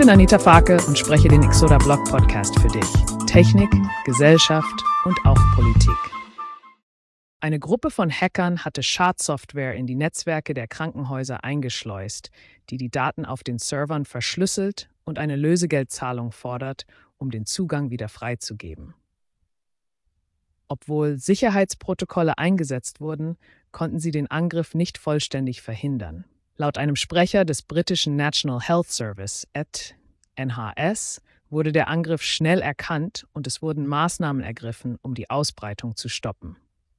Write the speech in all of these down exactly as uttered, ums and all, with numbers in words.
bin Anita Farke und spreche den Exoda Blog Podcast für dich. Technik, Gesellschaft und auch Politik. Eine Gruppe von Hackern hatte Schadsoftware in die Netzwerke der Krankenhäuser eingeschleust, die die Daten auf den Servern verschlüsselt und eine Lösegeldzahlung fordert, um den Zugang wieder freizugeben. Obwohl Sicherheitsprotokolle eingesetzt wurden, konnten sie den Angriff nicht vollständig verhindern. Laut einem Sprecher des britischen National Health Service, N H S, wurde der Angriff schnell erkannt und es wurden Maßnahmen ergriffen, um die Ausbreitung zu stoppen.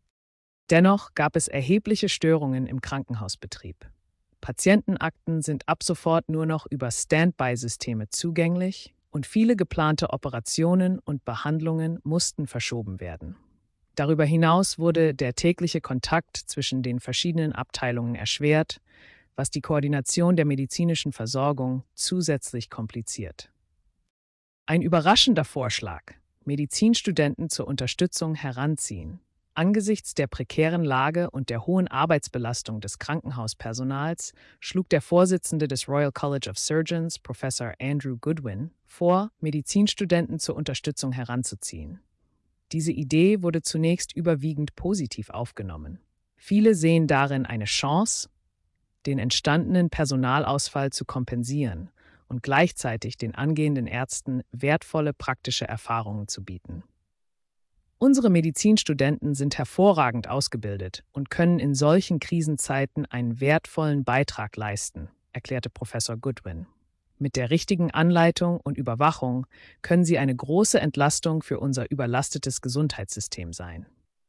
Dennoch gab es erhebliche Störungen im Krankenhausbetrieb. Patientenakten sind ab sofort nur noch über Standby-Systeme zugänglich und viele geplante Operationen und Behandlungen mussten verschoben werden. Darüber hinaus wurde der tägliche Kontakt zwischen den verschiedenen Abteilungen erschwert, was die Koordination der medizinischen Versorgung zusätzlich kompliziert. Ein überraschender Vorschlag: Medizinstudenten zur Unterstützung heranziehen. Angesichts der prekären Lage und der hohen Arbeitsbelastung des Krankenhauspersonals schlug der Vorsitzende des Royal College of Surgeons, Professor Andrew Goodwin, vor, Medizinstudenten zur Unterstützung heranzuziehen. Diese Idee wurde zunächst überwiegend positiv aufgenommen. Viele sehen darin eine Chance, den entstandenen Personalausfall zu kompensieren und gleichzeitig den angehenden Ärzten wertvolle praktische Erfahrungen zu bieten. Unsere Medizinstudenten sind hervorragend ausgebildet und können in solchen Krisenzeiten einen wertvollen Beitrag leisten, erklärte Professor Goodwin. Mit der richtigen Anleitung und Überwachung können sie eine große Entlastung für unser überlastetes Gesundheitssystem sein.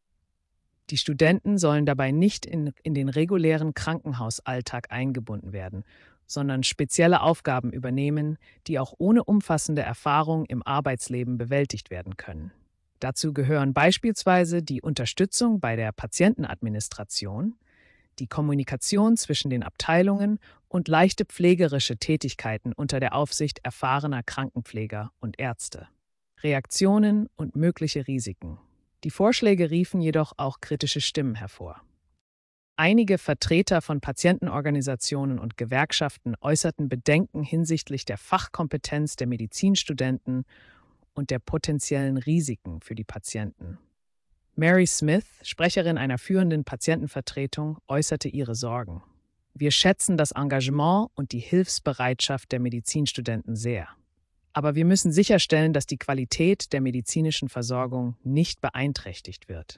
Die Studenten sollen dabei nicht in, in den regulären Krankenhausalltag eingebunden werden, sondern spezielle Aufgaben übernehmen, die auch ohne umfassende Erfahrung im Arbeitsleben bewältigt werden können. Dazu gehören beispielsweise die Unterstützung bei der Patientenadministration, die Kommunikation zwischen den Abteilungen und leichte pflegerische Tätigkeiten unter der Aufsicht erfahrener Krankenpfleger und Ärzte. Reaktionen und mögliche Risiken. Die Vorschläge riefen jedoch auch kritische Stimmen hervor. Einige Vertreter von Patientenorganisationen und Gewerkschaften äußerten Bedenken hinsichtlich der Fachkompetenz der Medizinstudenten und der potenziellen Risiken für die Patienten. Mary Smith, Sprecherin einer führenden Patientenvertretung, äußerte ihre Sorgen. Wir schätzen das Engagement und die Hilfsbereitschaft der Medizinstudenten sehr. Aber wir müssen sicherstellen, dass die Qualität der medizinischen Versorgung nicht beeinträchtigt wird.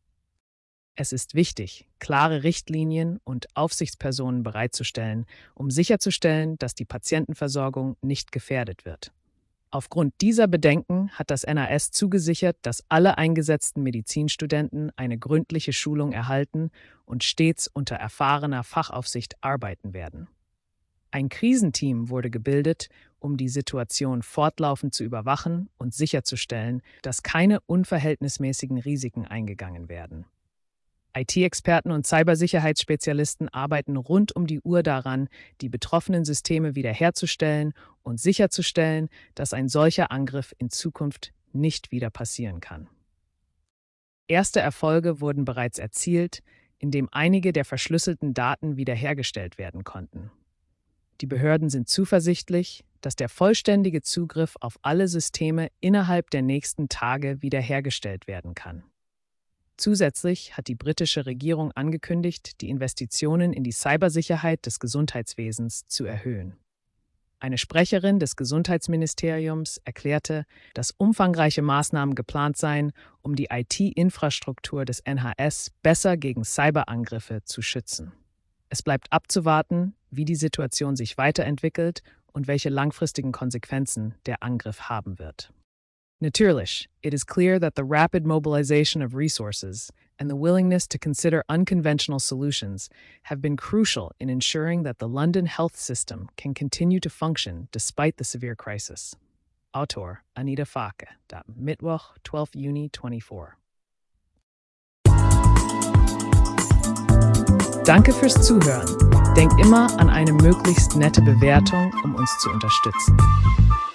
Es ist wichtig, klare Richtlinien und Aufsichtspersonen bereitzustellen, um sicherzustellen, dass die Patientenversorgung nicht gefährdet wird. Aufgrund dieser Bedenken hat das N H S zugesichert, dass alle eingesetzten Medizinstudenten eine gründliche Schulung erhalten und stets unter erfahrener Fachaufsicht arbeiten werden. Ein Krisenteam wurde gebildet, um die Situation fortlaufend zu überwachen und sicherzustellen, dass keine unverhältnismäßigen Risiken eingegangen werden. I T-Experten und Cybersicherheitsspezialisten arbeiten rund um die Uhr daran, die betroffenen Systeme wiederherzustellen und sicherzustellen, dass ein solcher Angriff in Zukunft nicht wieder passieren kann. Erste Erfolge wurden bereits erzielt, indem einige der verschlüsselten Daten wiederhergestellt werden konnten. Die Behörden sind zuversichtlich, dass der vollständige Zugriff auf alle Systeme innerhalb der nächsten Tage wiederhergestellt werden kann. Zusätzlich hat die britische Regierung angekündigt, die Investitionen in die Cybersicherheit des Gesundheitswesens zu erhöhen. Eine Sprecherin des Gesundheitsministeriums erklärte, dass umfangreiche Maßnahmen geplant seien, um die I T-Infrastruktur des N H S besser gegen Cyberangriffe zu schützen. Es bleibt abzuwarten, wie die Situation sich weiterentwickelt und welche langfristigen Konsequenzen der Angriff haben wird. Natürlich, it is clear that the rapid mobilization of resources and the willingness to consider unconventional solutions have been crucial in ensuring that the London health system can continue to function despite the severe crisis. Autor Anita Farke, Mittwoch, zwölfter Juni zweitausendzweiundzwanzig. Danke fürs Zuhören. Denk immer an eine möglichst nette Bewertung, um uns zu unterstützen.